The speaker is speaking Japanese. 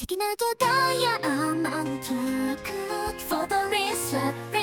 的なダイヤモンドフォトリス